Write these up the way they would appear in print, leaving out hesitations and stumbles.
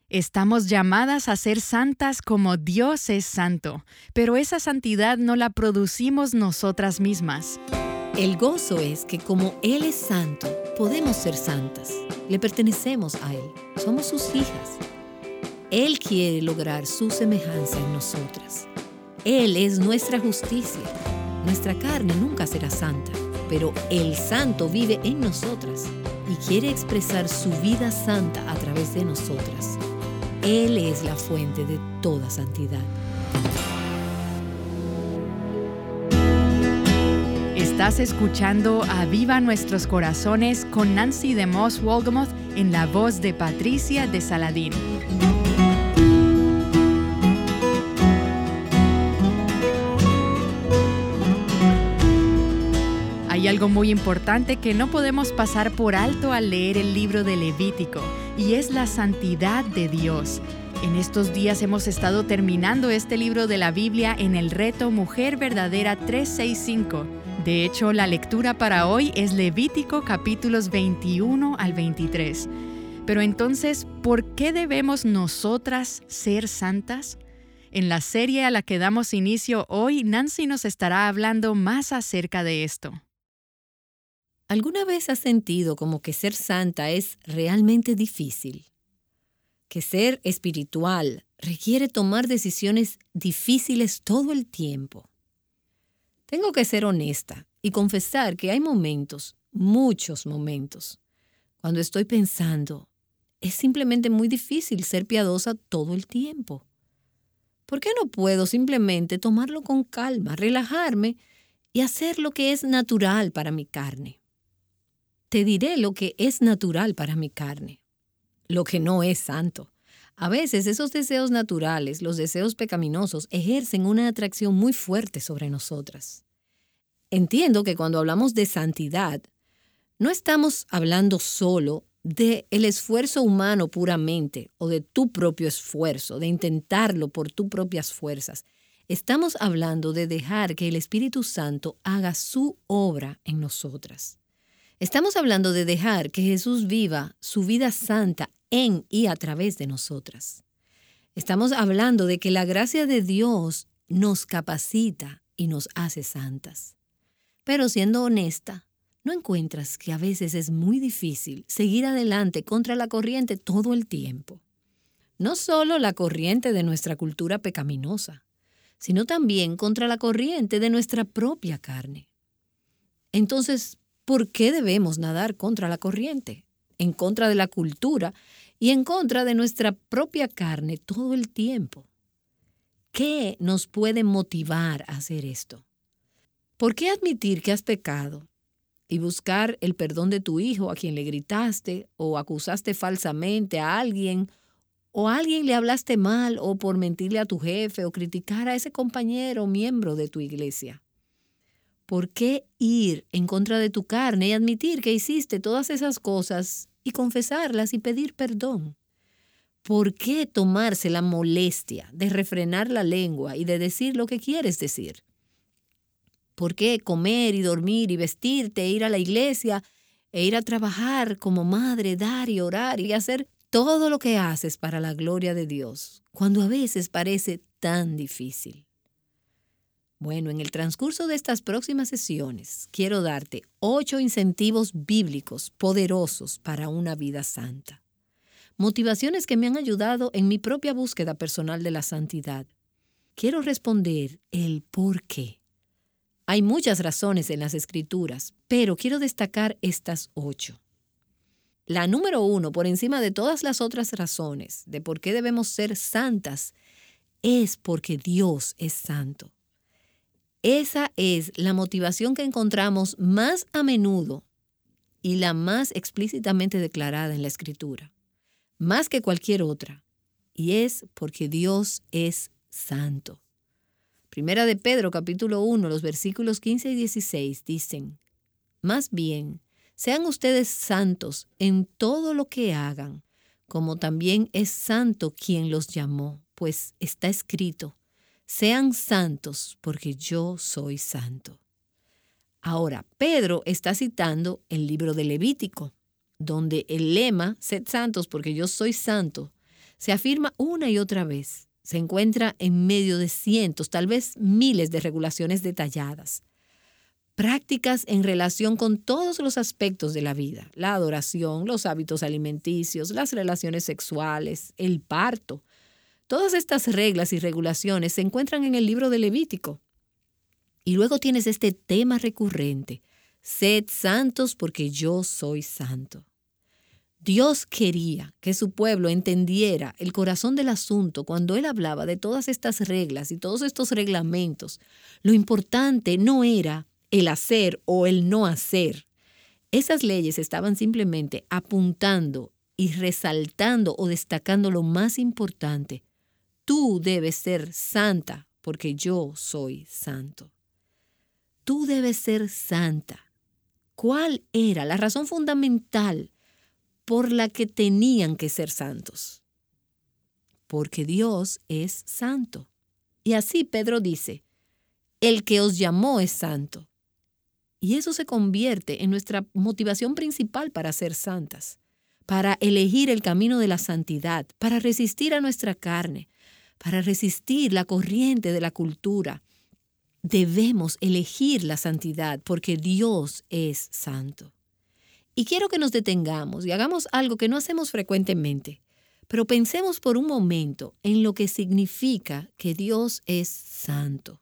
Estamos llamadas a ser santas como Dios es santo, pero esa santidad no la producimos nosotras mismas. El gozo es que como Él es santo, podemos ser santas. Le pertenecemos a Él. Somos sus hijas. Él quiere lograr su semejanza en nosotras. Él es nuestra justicia. Nuestra carne nunca será santa, pero el santo vive en nosotras y quiere expresar su vida santa a través de nosotras. Él es la fuente de toda santidad. Estás escuchando Aviva Nuestros Corazones con Nancy DeMoss Wolgemuth en la voz de Patricia de Saladín. Hay algo muy importante que no podemos pasar por alto al leer el libro de Levítico, y es la santidad de Dios. En estos días hemos estado terminando este libro de la Biblia en el reto Mujer Verdadera 365. De hecho, la lectura para hoy es Levítico capítulos 21 al 23. Pero entonces, ¿por qué debemos nosotras ser santas? En la serie a la que damos inicio hoy, Nancy nos estará hablando más acerca de esto. ¿Alguna vez has sentido como que ser santa es realmente difícil? Que ser espiritual requiere tomar decisiones difíciles todo el tiempo. Tengo que ser honesta y confesar que hay momentos, muchos momentos, cuando estoy pensando, es simplemente muy difícil ser piadosa todo el tiempo. ¿Por qué no puedo simplemente tomarlo con calma, relajarme y hacer lo que es natural para mi carne? Te diré lo que es natural para mi carne, lo que no es santo. A veces esos deseos naturales, los deseos pecaminosos, ejercen una atracción muy fuerte sobre nosotras. Entiendo que cuando hablamos de santidad, no estamos hablando solo del esfuerzo humano puramente o de tu propio esfuerzo, de intentarlo por tus propias fuerzas. Estamos hablando de dejar que el Espíritu Santo haga su obra en nosotras. Estamos hablando de dejar que Jesús viva su vida santa en y a través de nosotras. Estamos hablando de que la gracia de Dios nos capacita y nos hace santas. Pero siendo honesta, ¿no encuentras que a veces es muy difícil seguir adelante contra la corriente todo el tiempo? No solo la corriente de nuestra cultura pecaminosa, sino también contra la corriente de nuestra propia carne. Entonces, ¿por qué debemos nadar contra la corriente, en contra de la cultura y en contra de nuestra propia carne todo el tiempo? ¿Qué nos puede motivar a hacer esto? ¿Por qué admitir que has pecado y buscar el perdón de tu hijo a quien le gritaste o acusaste falsamente a alguien o a alguien le hablaste mal o por mentirle a tu jefe o criticar a ese compañero o miembro de tu iglesia? ¿Por qué ir en contra de tu carne y admitir que hiciste todas esas cosas y confesarlas y pedir perdón? ¿Por qué tomarse la molestia de refrenar la lengua y de decir lo que quieres decir? ¿Por qué comer y dormir y vestirte e ir a la iglesia e ir a trabajar como madre, dar y orar y hacer todo lo que haces para la gloria de Dios, cuando a veces parece tan difícil? Bueno, en el transcurso de estas próximas sesiones, quiero darte 8 incentivos bíblicos poderosos para una vida santa. Motivaciones que me han ayudado en mi propia búsqueda personal de la santidad. Quiero responder el por qué. Hay muchas razones en las Escrituras, pero quiero destacar estas 8. La número 1, por encima de todas las otras razones de por qué debemos ser santas, es porque Dios es santo. Esa es la motivación que encontramos más a menudo y la más explícitamente declarada en la Escritura, más que cualquier otra, y es porque Dios es santo. Primera de Pedro, capítulo 1, los versículos 15 y 16 dicen: Más bien, sean ustedes santos en todo lo que hagan, como también es santo quien los llamó, pues está escrito: Sean santos, porque yo soy santo. Ahora, Pedro está citando el libro de Levítico, donde el lema, sed santos porque yo soy santo, Se afirma una y otra vez. Se encuentra en medio de cientos, tal vez miles de regulaciones detalladas. Prácticas en relación con todos los aspectos de la vida: la adoración, los hábitos alimenticios, las relaciones sexuales, el parto. Todas estas reglas y regulaciones se encuentran en el libro de Levítico. Y luego tienes este tema recurrente: sed santos porque yo soy santo. Dios quería que su pueblo entendiera el corazón del asunto cuando Él hablaba de todas estas reglas y todos estos reglamentos. Lo importante no era el hacer o el no hacer. Esas leyes estaban simplemente apuntando y resaltando o destacando lo más importante: tú debes ser santa porque yo soy santo. Tú debes ser santa. ¿Cuál era la razón fundamental por la que tenían que ser santos? Porque Dios es santo. Y así Pedro dice: el que os llamó es santo. Y eso se convierte en nuestra motivación principal para ser santas, para elegir el camino de la santidad, para resistir a nuestra carne, para resistir la corriente de la cultura. Debemos elegir la santidad porque Dios es santo. Y quiero que nos detengamos y hagamos algo que no hacemos frecuentemente, pero pensemos por un momento en lo que significa que Dios es santo.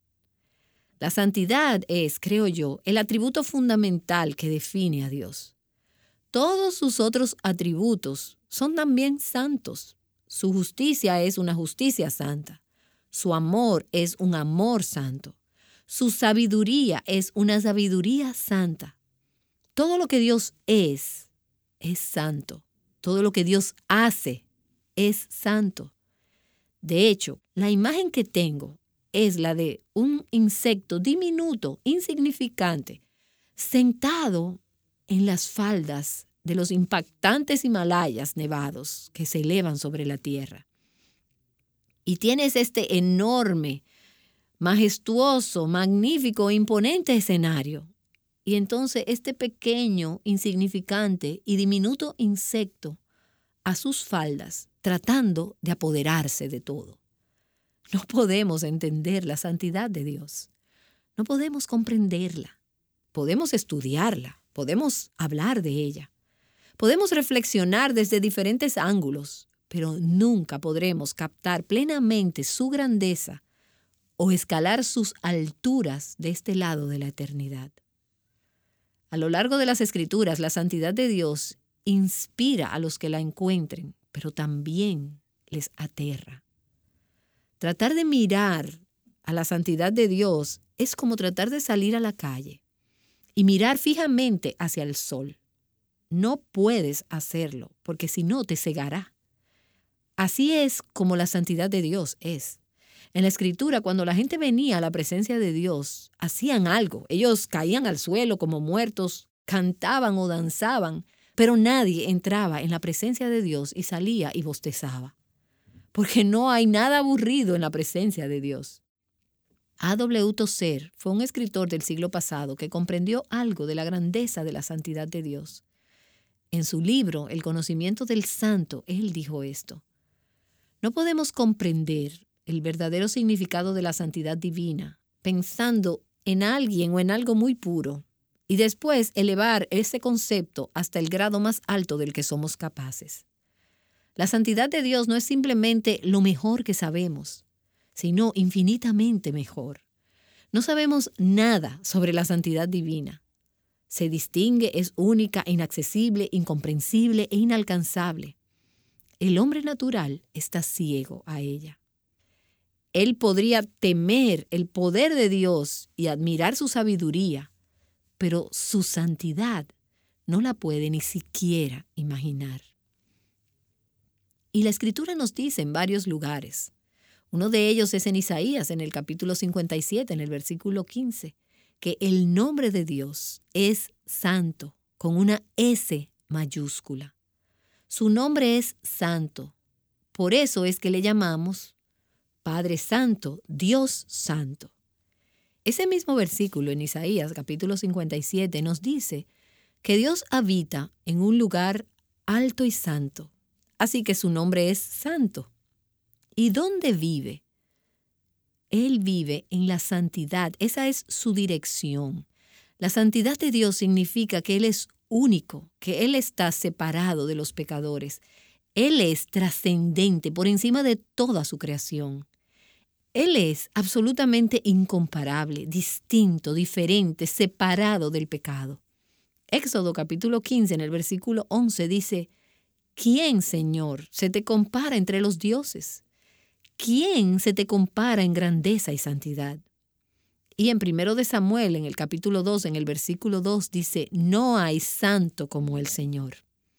La santidad es, creo yo, el atributo fundamental que define a Dios. Todos sus otros atributos son también santos. Su justicia es una justicia santa. Su amor es un amor santo. Su sabiduría es una sabiduría santa. Todo lo que Dios es santo. Todo lo que Dios hace es santo. De hecho, la imagen que tengo es la de un insecto diminuto, insignificante, sentado en las faldas de los impactantes Himalayas nevados que se elevan sobre la tierra. Y tienes este enorme, majestuoso, magnífico, imponente escenario. Y entonces este pequeño, insignificante y diminuto insecto a sus faldas, tratando de apoderarse de todo. No podemos entender la santidad de Dios. No podemos comprenderla. Podemos estudiarla. Podemos hablar de ella. Podemos reflexionar desde diferentes ángulos, pero nunca podremos captar plenamente su grandeza o escalar sus alturas de este lado de la eternidad. A lo largo de las Escrituras, la santidad de Dios inspira a los que la encuentren, pero también les aterra. Tratar de mirar a la santidad de Dios es como tratar de salir a la calle y mirar fijamente hacia el sol. No puedes hacerlo, porque si no te cegará. Así es como la santidad de Dios es. En la Escritura, cuando la gente venía a la presencia de Dios, hacían algo. Ellos caían al suelo como muertos, cantaban o danzaban, pero nadie entraba en la presencia de Dios y salía y bostezaba. Porque no hay nada aburrido en la presencia de Dios. A.W. Tozer fue un escritor del siglo pasado que comprendió algo de la grandeza de la santidad de Dios. En su libro, El conocimiento del santo, él dijo esto: no podemos comprender el verdadero significado de la santidad divina pensando en alguien o en algo muy puro y después elevar ese concepto hasta el grado más alto del que somos capaces. La santidad de Dios no es simplemente lo mejor que sabemos, sino infinitamente mejor. No sabemos nada sobre la santidad divina. Se distingue, es única, inaccesible, incomprensible e inalcanzable. El hombre natural está ciego a ella. Él podría temer el poder de Dios y admirar su sabiduría, pero su santidad no la puede ni siquiera imaginar. Y la Escritura nos dice en varios lugares. Uno de ellos es en Isaías, en el capítulo 57, en el versículo 15, que el nombre de Dios es santo, con una S mayúscula. Su nombre es santo. Por eso es que le llamamos Padre Santo, Dios Santo. Ese mismo versículo en Isaías, capítulo 57, nos dice que Dios habita en un lugar alto y santo, así que su nombre es santo. ¿Y dónde vive? Él vive en la santidad. Esa es su dirección. La santidad de Dios significa que Él es único, que Él está separado de los pecadores. Él es trascendente por encima de toda su creación. Él es absolutamente incomparable, distinto, diferente, separado del pecado. Éxodo capítulo 15, en el versículo 11 dice: ¿Quién, Señor, se te compara entre los dioses? ¿Quién se te compara en grandeza y santidad? Y en 1 de Samuel, en el capítulo 2, en el versículo 2, dice: no hay santo como el Señor.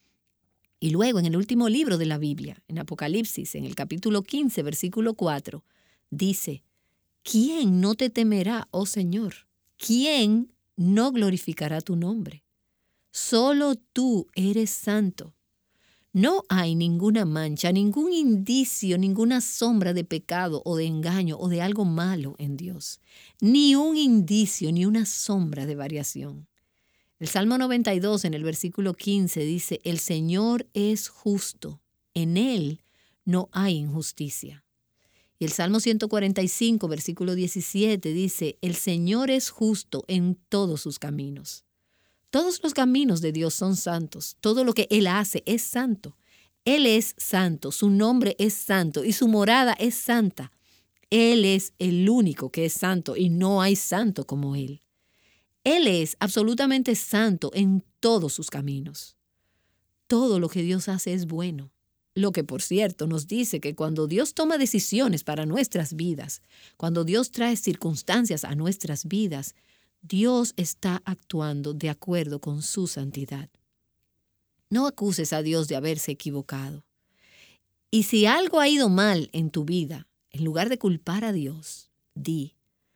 Y luego, en el último libro de la Biblia, en Apocalipsis, en el capítulo 15, versículo 4, dice: ¿quién no te temerá, oh Señor? ¿Quién no glorificará tu nombre? Solo tú eres santo. No hay ninguna mancha, ningún indicio, ninguna sombra de pecado o de engaño o de algo malo en Dios. Ni un indicio, ni una sombra de variación. El Salmo 92, en el versículo 15, dice: el Señor es justo, en Él no hay injusticia. Y el Salmo 145, versículo 17, dice: el Señor es justo en todos sus caminos. Todos los caminos de Dios son santos. Todo lo que Él hace es santo. Él es santo, su nombre es santo y su morada es santa. Él es el único que es santo y no hay santo como Él. Él es absolutamente santo en todos sus caminos. Todo lo que Dios hace es bueno. Lo que, por cierto, nos dice que cuando Dios toma decisiones para nuestras vidas, cuando Dios trae circunstancias a nuestras vidas, Dios está actuando de acuerdo con su santidad. No acuses a Dios de haberse equivocado. Y si algo ha ido mal en tu vida, en lugar de culpar a Dios, di: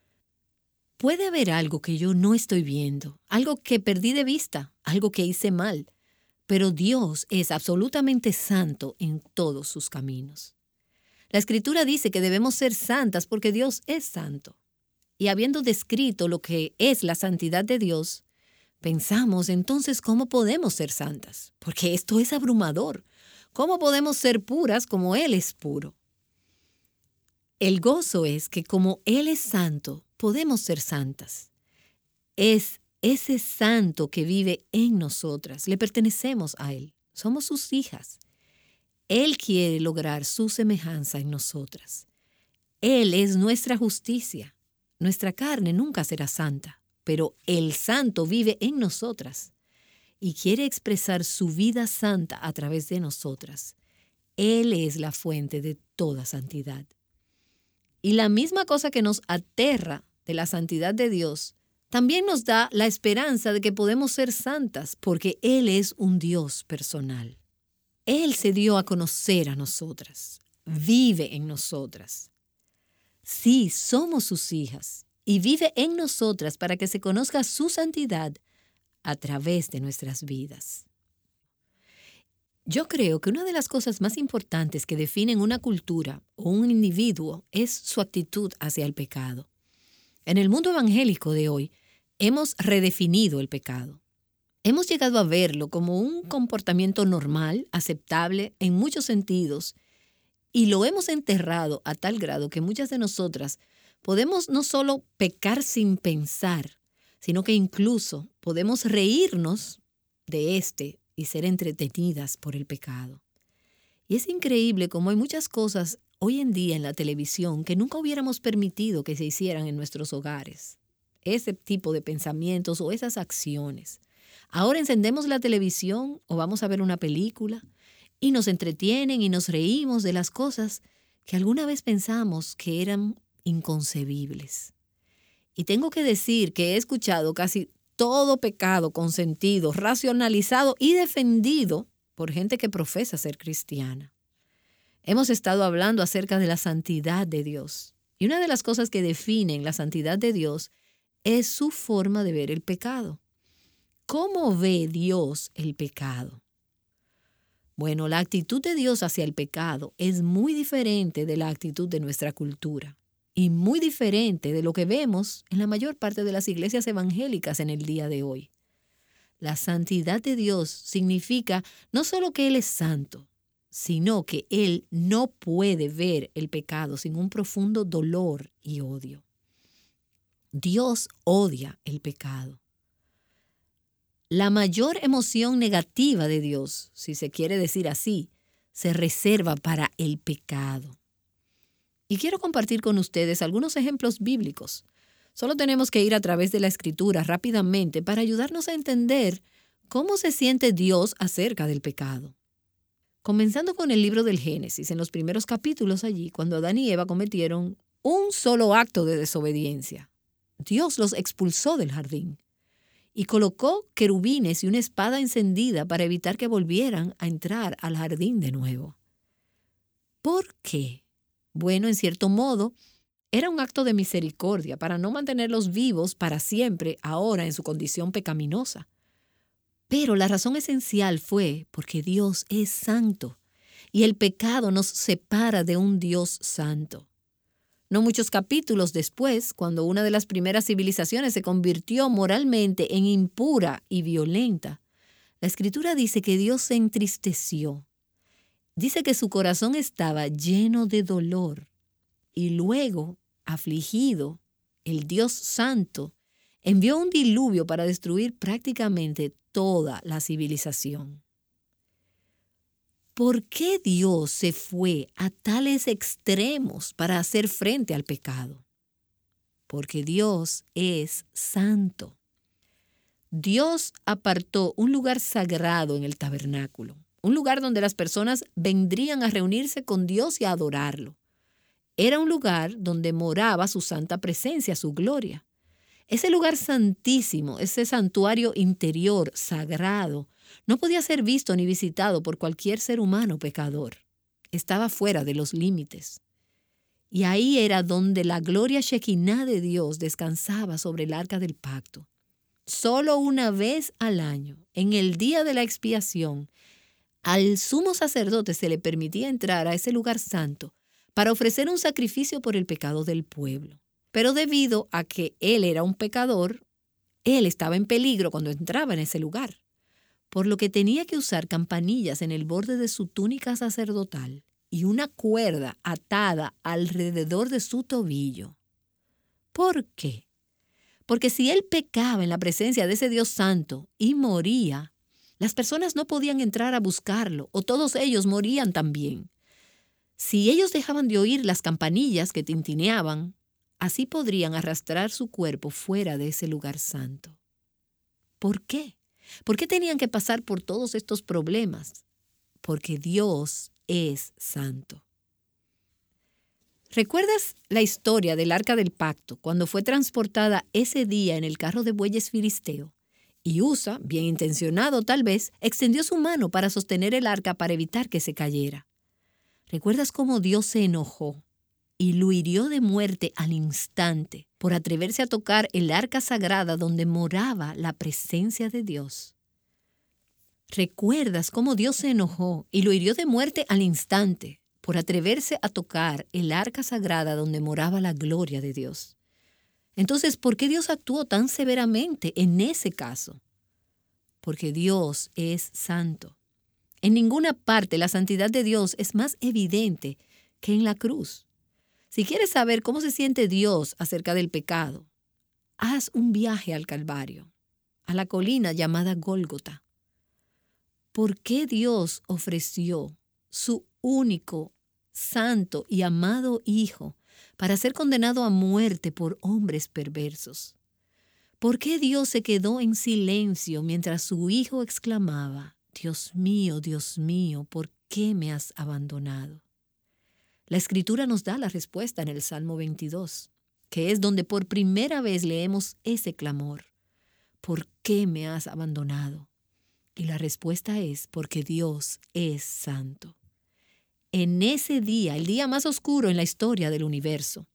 puede haber algo que yo no estoy viendo, algo que perdí de vista, algo que hice mal, pero Dios es absolutamente santo en todos sus caminos. La Escritura dice que debemos ser santas porque Dios es santo. Y habiendo descrito lo que es la santidad de Dios, pensamos entonces cómo podemos ser santas, porque esto es abrumador. ¿Cómo podemos ser puras como Él es puro? El gozo es que como Él es santo, podemos ser santas. Es ese santo que vive en nosotras. Le pertenecemos a Él. Somos sus hijas. Él quiere lograr su semejanza en nosotras. Él es nuestra justicia. Nuestra carne nunca será santa, pero el santo vive en nosotras y quiere expresar su vida santa a través de nosotras. Él es la fuente de toda santidad. Y la misma cosa que nos aterra de la santidad de Dios, también nos da la esperanza de que podemos ser santas, porque Él es un Dios personal. Él se dio a conocer a nosotras, vive en nosotras. Sí, somos sus hijas y vive en nosotras para que se conozca su santidad a través de nuestras vidas. Yo creo que una de las cosas más importantes que definen una cultura o un individuo es su actitud hacia el pecado. En el mundo evangélico de hoy, hemos redefinido el pecado. Hemos llegado a verlo como un comportamiento normal, aceptable en muchos sentidos, y lo hemos enterrado a tal grado que muchas de nosotras podemos no solo pecar sin pensar, sino que incluso podemos reírnos de y ser entretenidas por el pecado. Y es increíble cómo hay muchas cosas hoy en día en la televisión que nunca hubiéramos permitido que se hicieran en nuestros hogares. Ese tipo de pensamientos o esas acciones. Ahora encendemos la televisión o vamos a ver una película y nos entretienen y nos reímos de las cosas que alguna vez pensamos que eran inconcebibles. Y tengo que decir que he escuchado casi todo pecado consentido, racionalizado y defendido por gente que profesa ser cristiana. Hemos estado hablando acerca de la santidad de Dios. Y una de las cosas que definen la santidad de Dios es su forma de ver el pecado. ¿Cómo ve Dios el pecado? Bueno, la actitud de Dios hacia el pecado es muy diferente de la actitud de nuestra cultura y muy diferente de lo que vemos en la mayor parte de las iglesias evangélicas en el día de hoy. La santidad de Dios significa no solo que Él es santo, sino que Él no puede ver el pecado sin un profundo dolor y odio. Dios odia el pecado. La mayor emoción negativa de Dios, si se quiere decir así, se reserva para el pecado. Y quiero compartir con ustedes algunos ejemplos bíblicos. Solo tenemos que ir a través de la Escritura rápidamente para ayudarnos a entender cómo se siente Dios acerca del pecado. Comenzando con el libro del Génesis, en los primeros capítulos allí, cuando Adán y Eva cometieron un solo acto de desobediencia, Dios los expulsó del jardín y colocó querubines y una espada encendida para evitar que volvieran a entrar al jardín de nuevo. ¿Por qué? Bueno, en cierto modo, era un acto de misericordia para no mantenerlos vivos para siempre ahora en su condición pecaminosa. Pero la razón esencial fue porque Dios es santo y el pecado nos separa de un Dios santo. No muchos capítulos después, cuando una de las primeras civilizaciones se convirtió moralmente en impura y violenta, la Escritura dice que Dios se entristeció. Dice que su corazón estaba lleno de dolor y luego, afligido, el Dios santo envió un diluvio para destruir prácticamente toda la civilización. ¿Por qué Dios se fue a tales extremos para hacer frente al pecado? Porque Dios es santo. Dios apartó un lugar sagrado en el tabernáculo, un lugar donde las personas vendrían a reunirse con Dios y a adorarlo. Era un lugar donde moraba su santa presencia, su gloria. Ese lugar santísimo, ese santuario interior sagrado, no podía ser visto ni visitado por cualquier ser humano pecador. Estaba fuera de los límites. Y ahí era donde la gloria shekinah de Dios descansaba sobre el arca del pacto. Solo una vez al año, en el día de la expiación, al sumo sacerdote se le permitía entrar a ese lugar santo para ofrecer un sacrificio por el pecado del pueblo. Pero debido a que él era un pecador, él estaba en peligro cuando entraba en ese lugar, por lo que tenía que usar campanillas en el borde de su túnica sacerdotal y una cuerda atada alrededor de su tobillo. ¿Por qué? Porque si él pecaba en la presencia de ese Dios santo y moría, las personas no podían entrar a buscarlo o todos ellos morían también. Si ellos dejaban de oír las campanillas que tintineaban, así podrían arrastrar su cuerpo fuera de ese lugar santo. ¿Por qué? ¿Por qué tenían que pasar por todos estos problemas? Porque Dios es santo. ¿Recuerdas la historia del arca del pacto cuando fue transportada ese día en el carro de bueyes filisteo? Y Usa, bien intencionado tal vez, extendió su mano para sostener el arca para evitar que se cayera. ¿Recuerdas cómo Dios se enojó y lo hirió de muerte al instante por atreverse a tocar el arca sagrada donde moraba la presencia de Dios? ¿Recuerdas cómo Dios se enojó y lo hirió de muerte al instante por atreverse a tocar el arca sagrada donde moraba la gloria de Dios? Entonces, ¿por qué Dios actuó tan severamente en ese caso? Porque Dios es santo. En ninguna parte la santidad de Dios es más evidente que en la cruz. Si quieres saber cómo se siente Dios acerca del pecado, haz un viaje al Calvario, a la colina llamada Gólgota. ¿Por qué Dios ofreció su único, santo y amado Hijo para ser condenado a muerte por hombres perversos? ¿Por qué Dios se quedó en silencio mientras su Hijo exclamaba, Dios mío, ¿por qué me has abandonado? La Escritura nos da la respuesta en el Salmo 22, que es donde por primera vez leemos ese clamor. ¿Por qué me has abandonado? Y la respuesta es porque Dios es santo. En ese día, el día más oscuro en la historia del universo,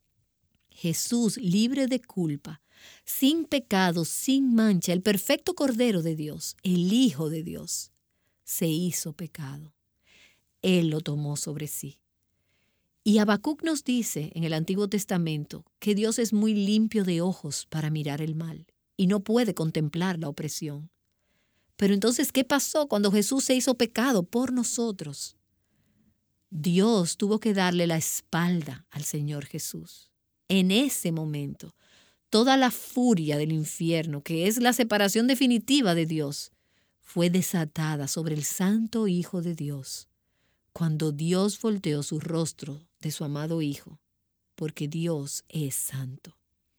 Jesús, libre de culpa, sin pecado, sin mancha, el perfecto Cordero de Dios, el Hijo de Dios, se hizo pecado. Él lo tomó sobre sí. Y Habacuc nos dice en el Antiguo Testamento que Dios es muy limpio de ojos para mirar el mal y no puede contemplar la opresión. Pero entonces, ¿qué pasó cuando Jesús se hizo pecado por nosotros? Dios tuvo que darle la espalda al Señor Jesús. En ese momento, toda la furia del infierno, que es la separación definitiva de Dios, fue desatada sobre el Santo Hijo de Dios, cuando Dios volteó su rostro de su amado Hijo, porque Dios es santo.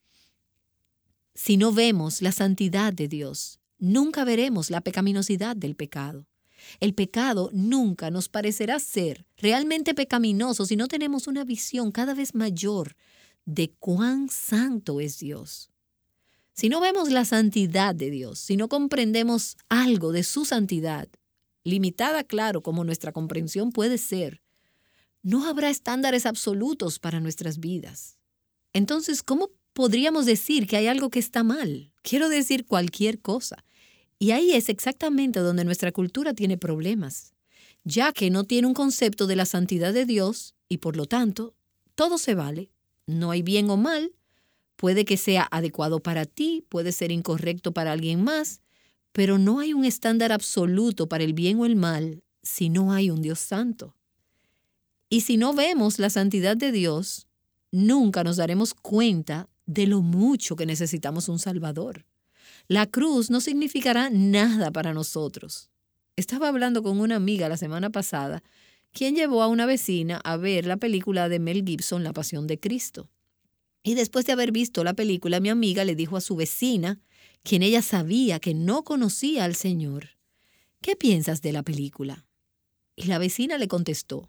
Si no vemos la santidad de Dios, nunca veremos la pecaminosidad del pecado. El pecado nunca nos parecerá ser realmente pecaminoso si no tenemos una visión cada vez mayor de cuán santo es Dios. Si no vemos la santidad de Dios, si no comprendemos algo de su santidad, limitada, claro, como nuestra comprensión puede ser, no habrá estándares absolutos para nuestras vidas. Entonces, ¿cómo podríamos decir que hay algo que está mal? Quiero decir cualquier cosa. Y ahí es exactamente donde nuestra cultura tiene problemas, ya que no tiene un concepto de la santidad de Dios y, por lo tanto, todo se vale. No hay bien o mal. Puede que sea adecuado para ti, puede ser incorrecto para alguien más, pero no hay un estándar absoluto para el bien o el mal si no hay un Dios santo. Y si no vemos la santidad de Dios, nunca nos daremos cuenta de lo mucho que necesitamos un Salvador. La cruz no significará nada para nosotros. Estaba hablando con una amiga la semana pasada, quien llevó a una vecina a ver la película de Mel Gibson, La Pasión de Cristo. Y después de haber visto la película, mi amiga le dijo a su vecina, quien ella sabía que no conocía al Señor, ¿qué piensas de la película? Y la vecina le contestó,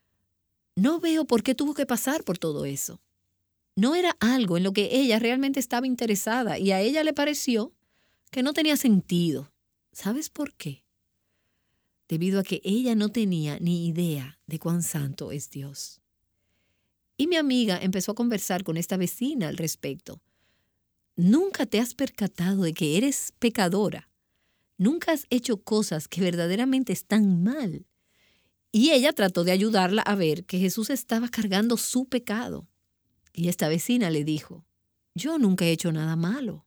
no veo por qué tuvo que pasar por todo eso. No era algo en lo que ella realmente estaba interesada y a ella le pareció que no tenía sentido. ¿Sabes por qué? Debido a que ella no tenía ni idea de cuán santo es Dios. Y mi amiga empezó a conversar con esta vecina al respecto. ¿Nunca te has percatado de que eres pecadora? ¿Nunca has hecho cosas que verdaderamente están mal? Y ella trató de ayudarla a ver que Jesús estaba cargando su pecado. Y esta vecina le dijo, yo nunca he hecho nada malo.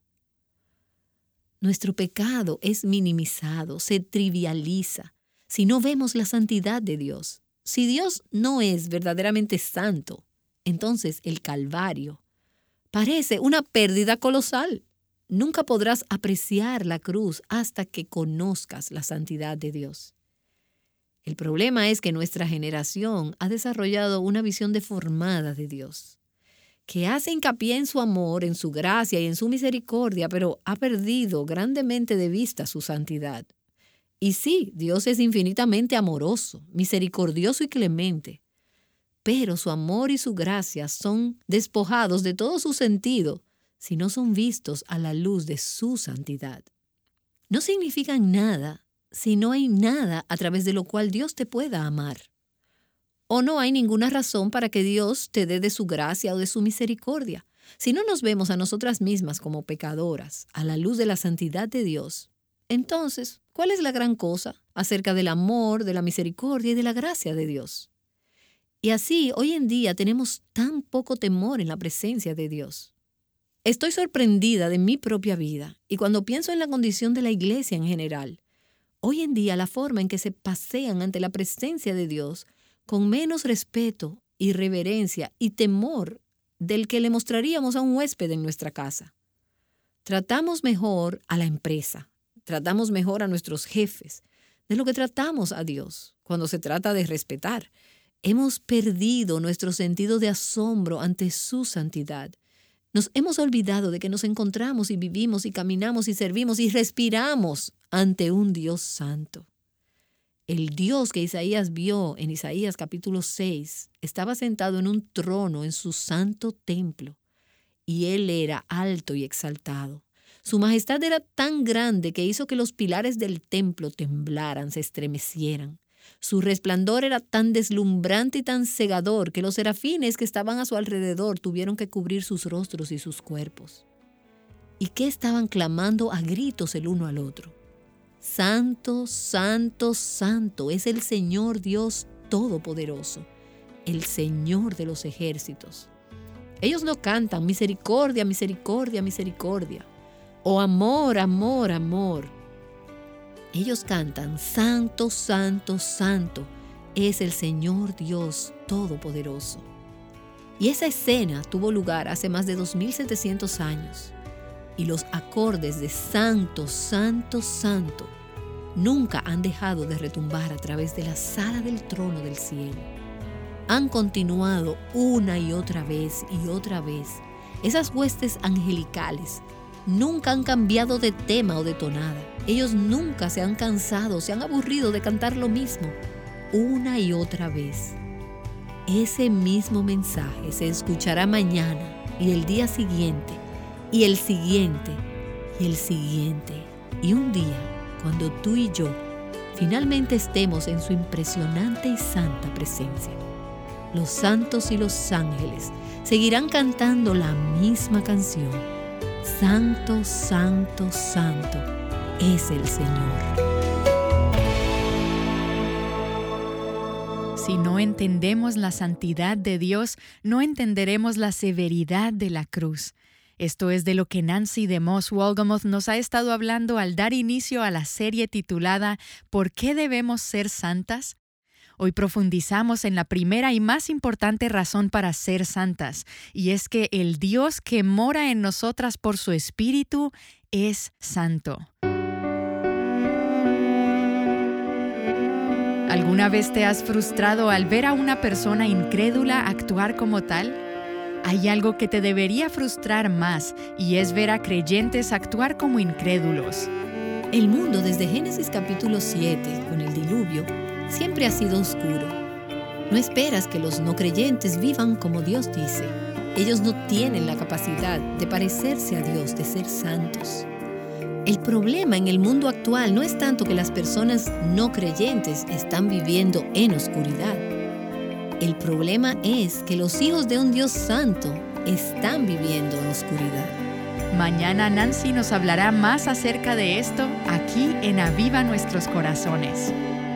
Nuestro pecado es minimizado, se trivializa, si no vemos la santidad de Dios. Si Dios no es verdaderamente santo, entonces el Calvario parece una pérdida colosal. Nunca podrás apreciar la cruz hasta que conozcas la santidad de Dios. El problema es que nuestra generación ha desarrollado una visión deformada de Dios, que hace hincapié en su amor, en su gracia y en su misericordia, pero ha perdido grandemente de vista su santidad. Y sí, Dios es infinitamente amoroso, misericordioso y clemente, pero su amor y su gracia son despojados de todo su sentido si no son vistos a la luz de su santidad. No significan nada si no hay nada a través de lo cual Dios te pueda amar. O no hay ninguna razón para que Dios te dé de su gracia o de su misericordia. Si no nos vemos a nosotras mismas como pecadoras a la luz de la santidad de Dios, entonces, ¿cuál es la gran cosa acerca del amor, de la misericordia y de la gracia de Dios? Y así, hoy en día tenemos tan poco temor en la presencia de Dios. Estoy sorprendida de mi propia vida y cuando pienso en la condición de la iglesia en general, hoy en día la forma en que se pasean ante la presencia de Dios con menos respeto y reverencia y temor del que le mostraríamos a un huésped en nuestra casa. Tratamos mejor a la empresa, tratamos mejor a nuestros jefes, de lo que tratamos a Dios cuando se trata de respetar. Hemos perdido nuestro sentido de asombro ante su santidad. Nos hemos olvidado de que nos encontramos y vivimos y caminamos y servimos y respiramos ante un Dios santo. El Dios que Isaías vio en Isaías capítulo 6 estaba sentado en un trono en su santo templo y Él era alto y exaltado. Su majestad era tan grande que hizo que los pilares del templo temblaran, se estremecieran. Su resplandor era tan deslumbrante y tan cegador que los serafines que estaban a su alrededor tuvieron que cubrir sus rostros y sus cuerpos. ¿Y qué estaban clamando a gritos el uno al otro? Santo, santo, santo es el Señor Dios Todopoderoso, el Señor de los ejércitos. Ellos no cantan misericordia, misericordia, misericordia, o amor, amor, amor. Ellos cantan santo, santo, santo es el Señor Dios Todopoderoso. Y esa escena tuvo lugar hace más de 2700 años. Y los acordes de Santo, Santo, Santo nunca han dejado de retumbar a través de la sala del trono del cielo. Han continuado una y otra vez y otra vez. Esas huestes angelicales nunca han cambiado de tema o de tonada. Ellos nunca se han cansado, se han aburrido de cantar lo mismo, una y otra vez. Ese mismo mensaje se escuchará mañana y el día siguiente, y el siguiente, y el siguiente. Y un día, cuando tú y yo finalmente estemos en su impresionante y santa presencia, los santos y los ángeles seguirán cantando la misma canción. Santo, santo, santo es el Señor. Si no entendemos la santidad de Dios, no entenderemos la severidad de la cruz. Esto es de lo que Nancy DeMoss Wolgemuth nos ha estado hablando al dar inicio a la serie titulada ¿Por qué debemos ser santas? Hoy profundizamos en la primera y más importante razón para ser santas, y es que el Dios que mora en nosotras por su Espíritu es santo. ¿Alguna vez te has frustrado al ver a una persona incrédula actuar como tal? Hay algo que te debería frustrar más, y es ver a creyentes actuar como incrédulos. El mundo desde Génesis capítulo 7, con el diluvio, siempre ha sido oscuro. No esperas que los no creyentes vivan como Dios dice. Ellos no tienen la capacidad de parecerse a Dios, de ser santos. El problema en el mundo actual no es tanto que las personas no creyentes están viviendo en oscuridad. El problema es que los hijos de un Dios santo están viviendo en oscuridad. Mañana Nancy nos hablará más acerca de esto aquí en Aviva Nuestros Corazones.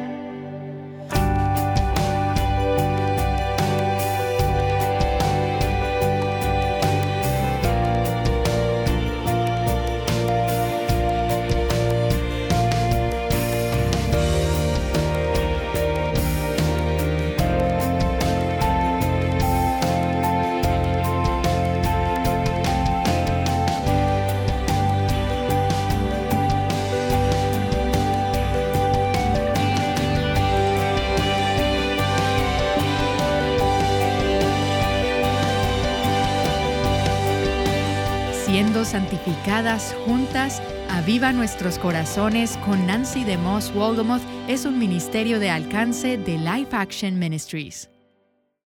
Siendo santificadas juntas, Aviva Nuestros Corazones con Nancy DeMoss Wolgemuth es un ministerio de alcance de Life Action Ministries.